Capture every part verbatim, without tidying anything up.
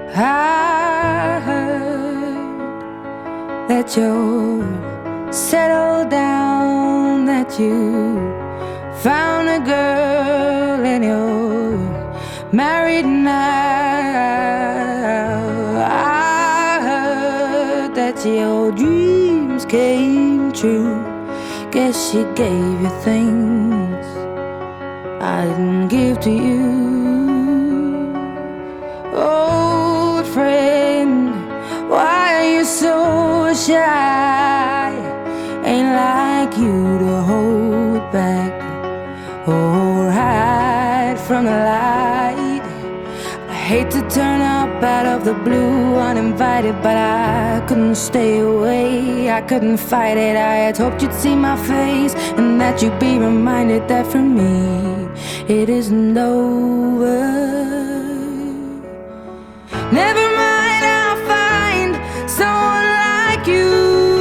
I heard that you're settled down, that you found a girl and you're married now. I heard that your dreams came true. Guess she gave you things I didn't give to you. Old friend, why are you so shy? Ain't like you to hold back or hide from the light. I hate to turn up out of the blue uninvited, but I couldn't stay away, I couldn't fight it. I had hoped you'd see my face and that you'd be reminded that for me it isn't over. Never mind, I'll find someone like you.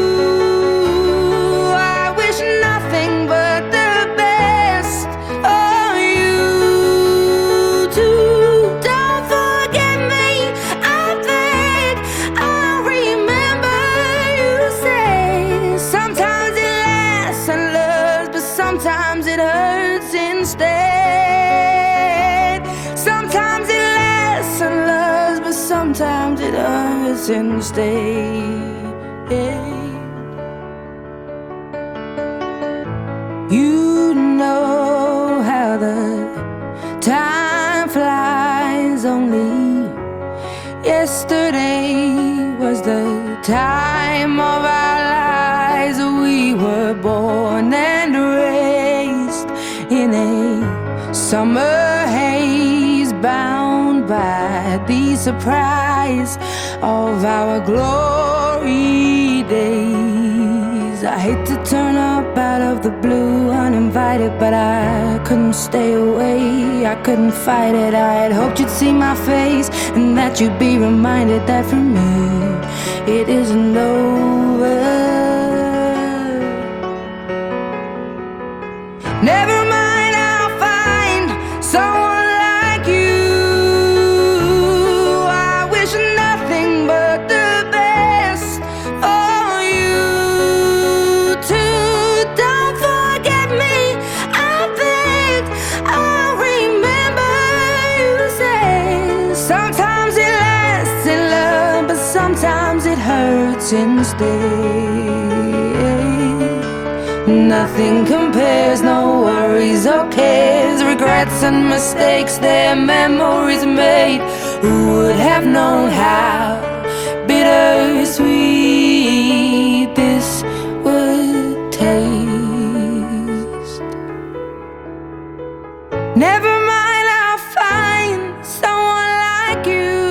I wish nothing but the best for you too. Don't forget me, I beg. I'll remember you say sometimes it lasts and loves, but sometimes it hurts instead. Sometimes it lasts and loves, but sometimes it hurts instead. You know how the time flies. Only yesterday was the time of our lives. We were born and raised in a summer haze, bound by the surprise of our glory days. I hate to turn up out of the blue uninvited, but I couldn't stay away, I couldn't fight it. I had hoped you'd see my face and that you'd be reminded that for me it isn't over. Never mind, I'll find someone like you. I wish nothing but the best for you too. Don't forget me, I beg. I'll remember you say sometimes it lasts in love, but sometimes it hurts instead. Nothing compares, no worries or cares, regrets and mistakes, their memories made. Who would have known how bittersweet this would taste? Never mind, I'll find someone like you.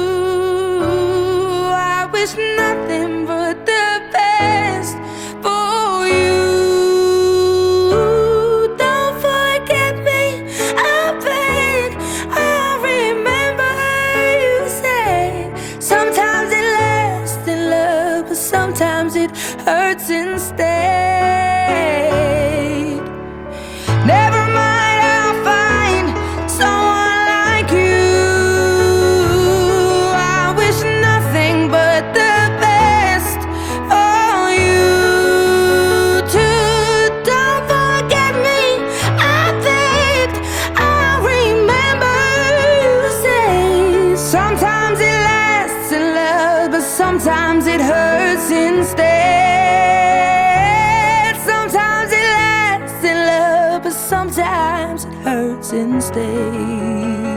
I wish nothing but the best for you. Don't forget me, I beg. I'll remember you said sometimes it lasts in love, but sometimes it hurts instead. Never mind, I'll find someone like you. I wish nothing but the best for you too. Don't forget me, I begged. I'll remember you say sometimes it lasts in love, but sometimes it hurts instead. Sometimes it lasts in love, but sometimes it hurts instead.